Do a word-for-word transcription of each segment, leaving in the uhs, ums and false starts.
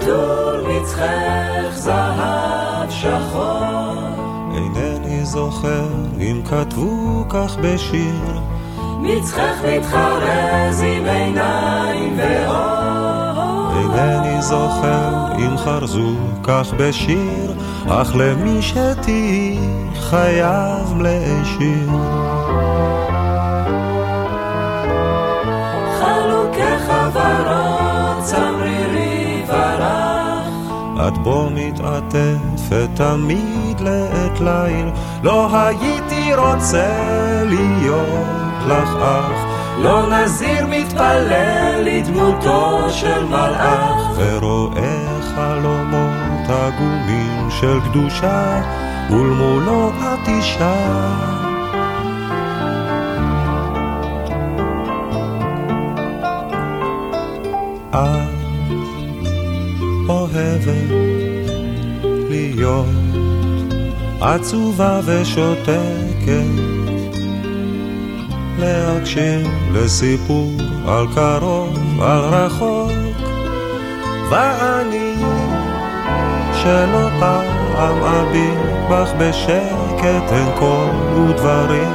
עטור מצחך זהב שחור. אינני זוכר אם כתבו כך בשיר, מצחך מתחרז עם עיניים ואור. אינני זוכר אם חרזו כך בשיר, אך למי שתהי חייב להשאיר. חלוקי חברות צמרירי ורח, את בו מתעטפת תמיד לעת ליל, לא הייתי רוצה להיות לך אח, לא נזיר מתפלל לדמותו של מלאך, ורואה חלומות עגומים של קדושה, ולמולו את אישה. את אוהבת להיות עצובה ושותקת, להקשיב לסיפור על קרוב, על רחוק, ואני שלא פעם אביט בך בשקט אין קול ודברים,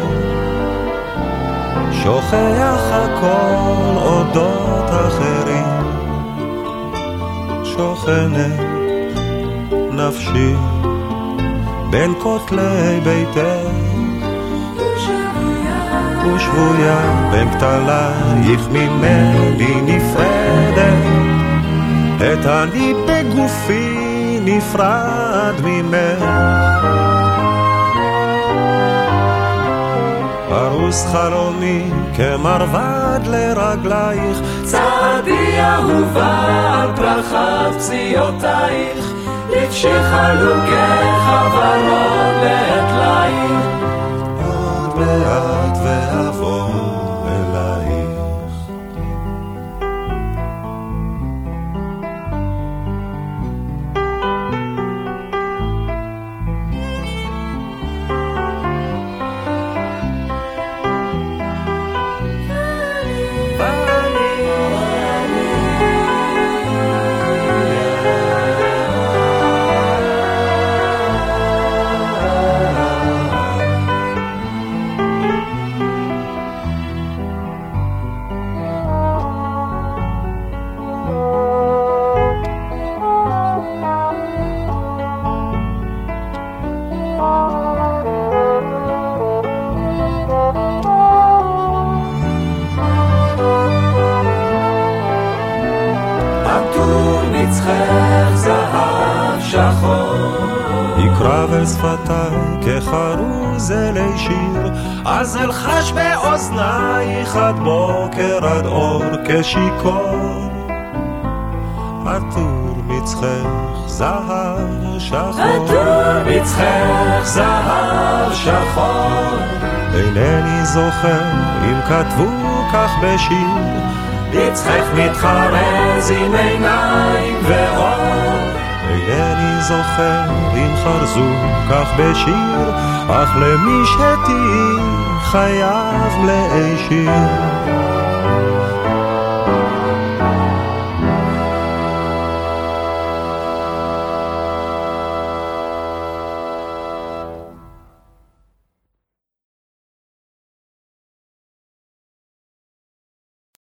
שוכח הכל אודות אחרים, שוכנת נפשי בין כותלי ביתך, ושבויה בין כתלייך ממני נפרדת, את אני בגופי נפרד ממך. פרוס חלומי כמרבד לרגלייך, צעדי אהובה על פרחת פציעותייך, לבשי חלוקי חברות לעת ליל, עוד מעט ואבוא אלייך. יקרב אל שפתיי כחרוז אלי שיר, אז אלחש באוזנייך עד בוקר עד אור כשיקור. עטור מצחך זהב שחור, עטור מצחך זהב שחור. אינני זוכר אם כתבו כך בשיר, מצחך מתחרז עם עיניים ואור. אינני זוכר אם חרזו כך בשיר, אך למי שתהי חייב להשאיר.